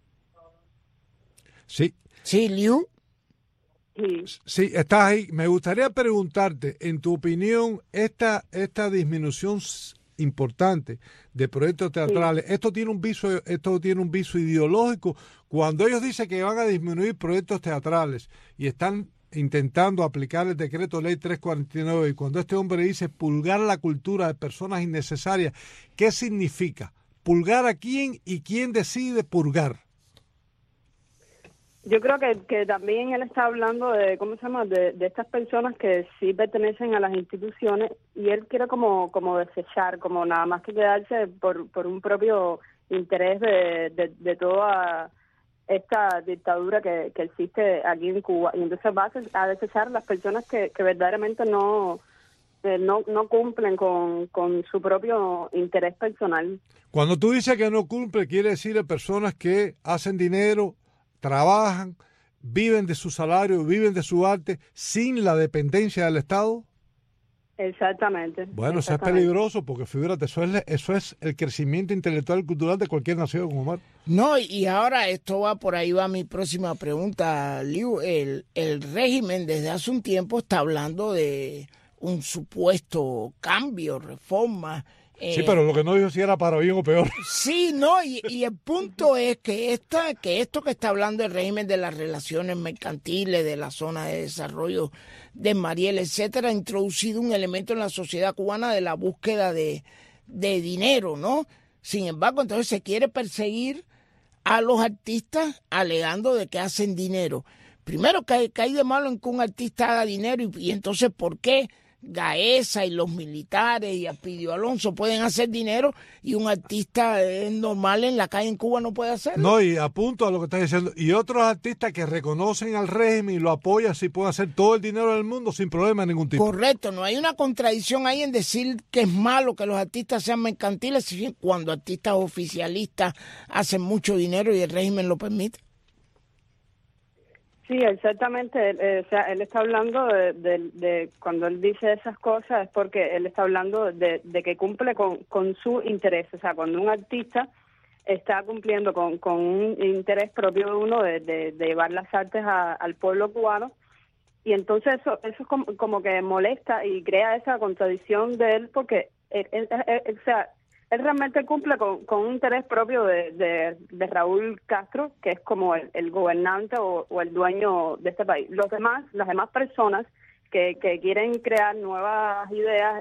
Sí, Liu. Sí, estás ahí. Me gustaría preguntarte, en tu opinión, esta disminución importante de proyectos teatrales, esto tiene un viso ideológico. Cuando ellos dicen que van a disminuir proyectos teatrales y están intentando aplicar el decreto ley 349, y cuando este hombre dice pulgar la cultura de personas innecesarias, ¿qué significa? ¿Pulgar a quién y quién decide purgar? Yo creo que también él está hablando de, ¿cómo se llama?, de estas personas que sí pertenecen a las instituciones, y él quiere como desechar, como nada más que quedarse por un propio interés de toda esta dictadura que existe aquí en Cuba, y entonces va a desechar las personas que verdaderamente no cumplen con su propio interés personal. Cuando tú dices que no cumple, quiere decir a personas que hacen dinero, trabajan, viven de su salario, viven de su arte sin la dependencia del Estado. Exactamente. Bueno, eso es peligroso, porque figúrate, eso es el crecimiento intelectual y cultural de cualquier nación, Omar. No, y ahora por ahí va mi próxima pregunta, Liu. El régimen desde hace un tiempo está hablando de un supuesto cambio, reforma Sí, pero lo que no dijo si era para bien o peor. Sí, no, y el punto es que esto que está hablando el régimen de las relaciones mercantiles, de la zona de desarrollo de Mariel, etcétera, ha introducido un elemento en la sociedad cubana de la búsqueda de dinero, ¿no? Sin embargo, entonces se quiere perseguir a los artistas alegando de que hacen dinero. Primero, que hay de malo en que un artista haga dinero y entonces, ¿por qué Gaesa y los militares y Apidio Alonso pueden hacer dinero y un artista normal en la calle en Cuba no puede hacerlo? No, y apunto a lo que estás diciendo. Y otros artistas que reconocen al régimen y lo apoyan, sí pueden hacer todo el dinero del mundo sin problema de ningún tipo. Correcto, no hay una contradicción ahí en decir que es malo que los artistas sean mercantiles cuando artistas oficialistas hacen mucho dinero y el régimen lo permite. Sí, exactamente. O sea, él está hablando de cuando él dice esas cosas es porque él está hablando de que cumple con su interés. O sea, cuando un artista está cumpliendo con un interés propio de uno de llevar las artes al pueblo cubano, y entonces eso es como que molesta y crea esa contradicción de él porque o sea, él realmente cumple con un interés propio de Raúl Castro, que es como el gobernante o el dueño de este país. Las demás personas que quieren crear nuevas ideas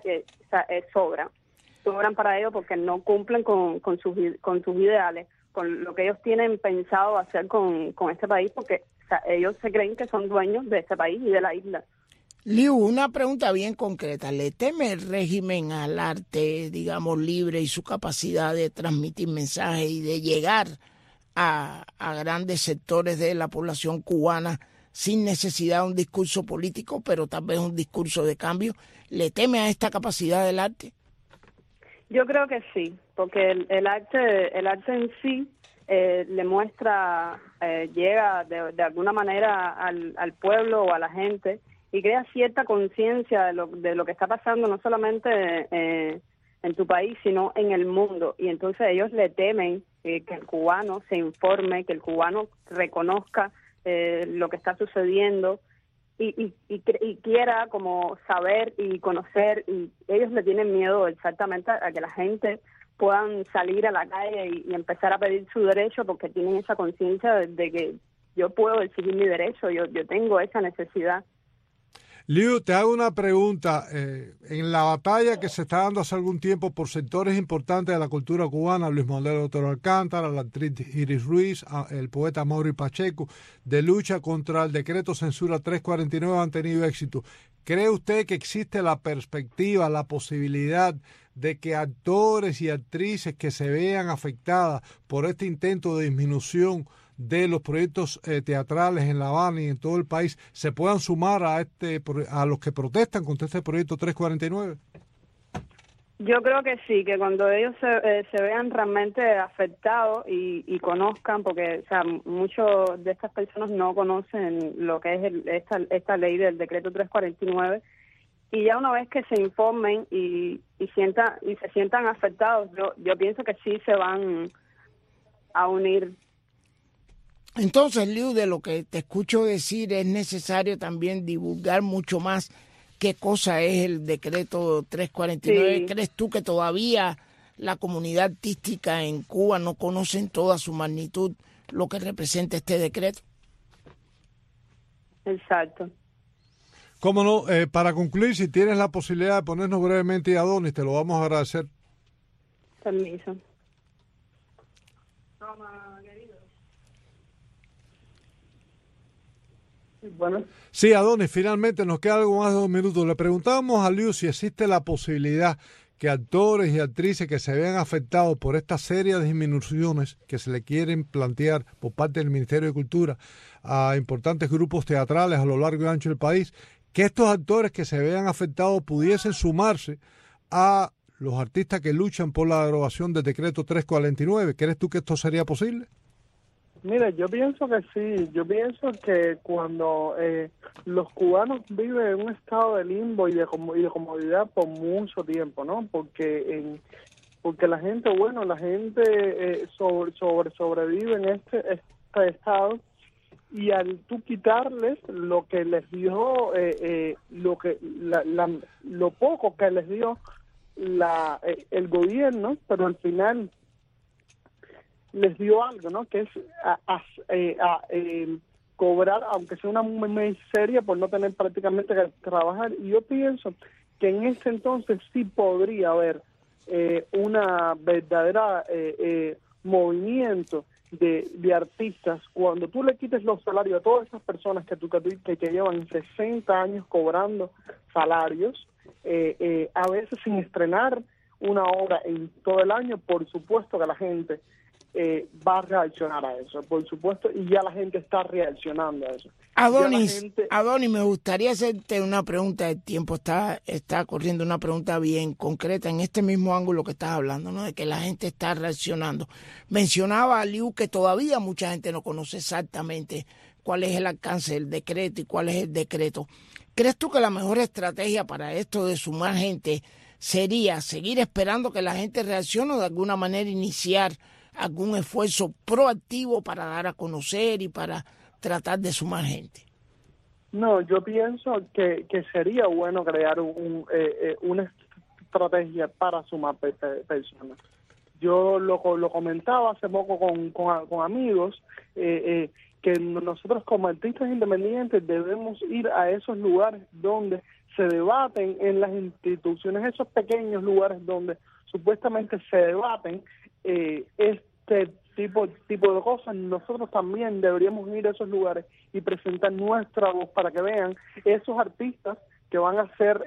sobran para ellos porque no cumplen con sus ideales, con lo que ellos tienen pensado hacer con este país, porque ellos se creen que son dueños de este país y de la isla. Liu, una pregunta bien concreta. ¿Le teme el régimen al arte, digamos, libre y su capacidad de transmitir mensajes y de llegar a grandes sectores de la población cubana sin necesidad de un discurso político, pero tal vez un discurso de cambio? ¿Le teme a esta capacidad del arte? Yo creo que sí, porque el arte en sí le muestra, llega de alguna manera al pueblo o a la gente, y crea cierta conciencia de lo que está pasando no solamente en tu país, sino en el mundo. Y entonces ellos le temen que el cubano se informe, que el cubano reconozca lo que está sucediendo y quiera como saber y conocer. Y ellos le tienen miedo exactamente a que la gente puedan salir a la calle y empezar a pedir su derecho, porque tienen esa conciencia de que yo puedo decidir mi derecho, yo tengo esa necesidad. Liu, te hago una pregunta. En la batalla que se está dando hace algún tiempo por sectores importantes de la cultura cubana, Luis Manuel Otero Alcántara, la actriz Iris Ruiz, el poeta Mauri Pacheco, de lucha contra el decreto censura 349 han tenido éxito. ¿Cree usted que existe la perspectiva, la posibilidad de que actores y actrices que se vean afectadas por este intento de disminución de los proyectos teatrales en La Habana y en todo el país se puedan sumar a los que protestan contra este proyecto 349? Yo creo que sí, que cuando ellos se vean realmente afectados y conozcan, porque o sea, muchos de estas personas no conocen lo que es esta ley del decreto 349, y ya una vez que se informen y se sientan afectados, yo pienso que sí se van a unir. Entonces, Liu, de lo que te escucho decir, es necesario también divulgar mucho más qué cosa es el decreto 349. Sí. ¿Crees tú que todavía la comunidad artística en Cuba no conoce en toda su magnitud lo que representa este decreto? Exacto. ¿Cómo no? Para concluir, si tienes la posibilidad de ponernos brevemente a Adonis, te lo vamos a agradecer. Permiso. Bueno. Sí, Adonis, finalmente nos queda algo más de 2 minutos. Le preguntábamos a Liu si existe la posibilidad que actores y actrices que se vean afectados por esta serie de disminuciones que se le quieren plantear por parte del Ministerio de Cultura a importantes grupos teatrales a lo largo y ancho del país, que estos actores que se vean afectados pudiesen sumarse a los artistas que luchan por la derogación del decreto 349. ¿Crees tú que esto sería posible? Mira, yo pienso que sí. Yo pienso que cuando los cubanos viven en un estado de limbo y de comodidad por mucho tiempo, ¿no? Porque la gente sobrevive en este estado, y al tú quitarles lo que les dio, lo poco que les dio el gobierno, pero al final les dio algo, ¿no? Que es cobrar, aunque sea una miseria, por no tener prácticamente que trabajar. Y yo pienso que en ese entonces sí podría haber una verdadera movimiento de artistas cuando tú le quites los salarios a todas esas personas que llevan 60 años cobrando salarios, a veces sin estrenar una obra en todo el año. Por supuesto que la gente va a reaccionar a eso, por supuesto, y ya la gente está reaccionando a eso. Adonis, me gustaría hacerte una pregunta. El tiempo está corriendo, una pregunta bien concreta en este mismo ángulo que estás hablando, ¿no? De que la gente está reaccionando. Mencionaba Liu que todavía mucha gente no conoce exactamente cuál es el alcance del decreto y cuál es el decreto. ¿Crees tú que la mejor estrategia para esto de sumar gente sería seguir esperando que la gente reaccione o de alguna manera iniciar algún esfuerzo proactivo para dar a conocer y para tratar de sumar gente? No, yo pienso que sería bueno crear una estrategia para sumar personas. Yo lo comentaba hace poco con amigos, que nosotros como artistas independientes debemos ir a esos lugares donde se debaten en las instituciones, esos pequeños lugares donde supuestamente se debaten este tipo de cosas. Nosotros también deberíamos ir a esos lugares y presentar nuestra voz para que vean esos artistas que van a ser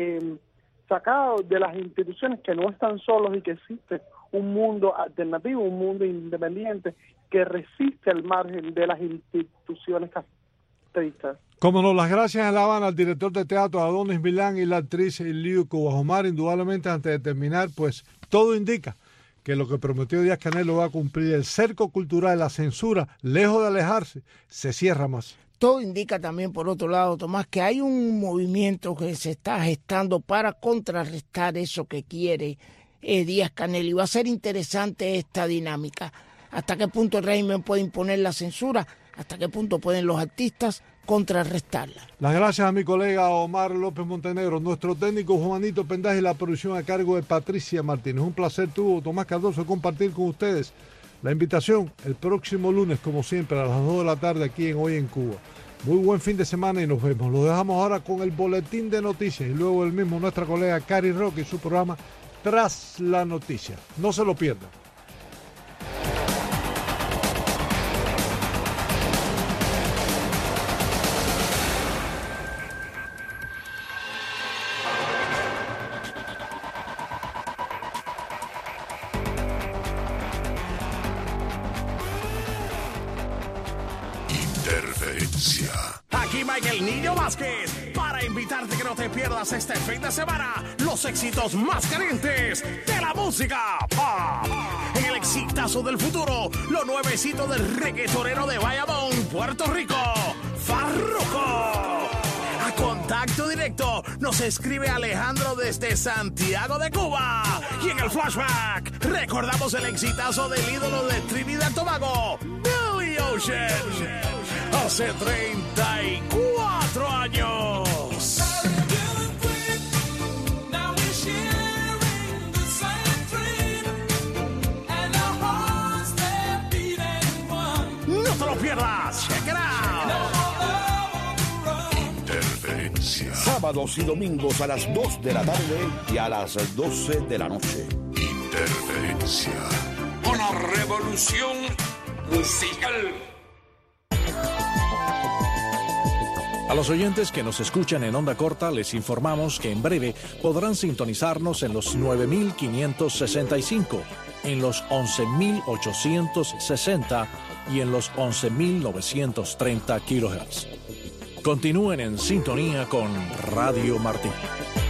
sacados de las instituciones, que no están solos y que existe un mundo alternativo, un mundo independiente que resiste al margen de las instituciones capitalistas. Como no, las gracias en La Habana al director de teatro Adonis Milán y la actriz Liu Kubajomar. Indudablemente, antes de terminar, pues todo indica que lo que prometió Díaz-Canel lo va a cumplir. El cerco cultural, la censura, lejos de alejarse, se cierra más. Todo indica también, por otro lado, Tomás, que hay un movimiento que se está gestando para contrarrestar eso que quiere Díaz-Canel, y va a ser interesante esta dinámica. ¿Hasta qué punto el régimen puede imponer la censura? ¿Hasta qué punto pueden los artistas contrarrestarla? Las gracias a mi colega Omar López Montenegro, nuestro técnico Juanito Pendaje y la producción a cargo de Patricia Martínez. Un placer tuvo Tomás Cardoso compartir con ustedes. La invitación el próximo lunes, como siempre, a las 2 de la tarde aquí en Hoy en Cuba. Muy buen fin de semana y nos vemos. Lo dejamos ahora con el boletín de noticias y luego el mismo nuestra colega Cari Roque y su programa Tras la Noticia. No se lo pierdan. Aquí Michael Niño Vázquez para invitarte que no te pierdas este fin de semana los éxitos más calientes de la música pop. En el exitazo del futuro, lo nuevecito del reggaetonero de Bayamón, Puerto Rico, Farruko. A contacto directo nos escribe Alejandro desde Santiago de Cuba. Y en el flashback recordamos el exitazo del ídolo de Trinidad y Tobago, Billy Ocean. Hace 34 años. No te lo pierdas. Check it out. Interferencia. Sábados y domingos a las 2 de la tarde y a las 12 de la noche. Interferencia. Una revolución musical. A los oyentes que nos escuchan en onda corta les informamos que en breve podrán sintonizarnos en los 9.565, en los 11.860 y en los 11.930 kHz. Continúen en sintonía con Radio Martí.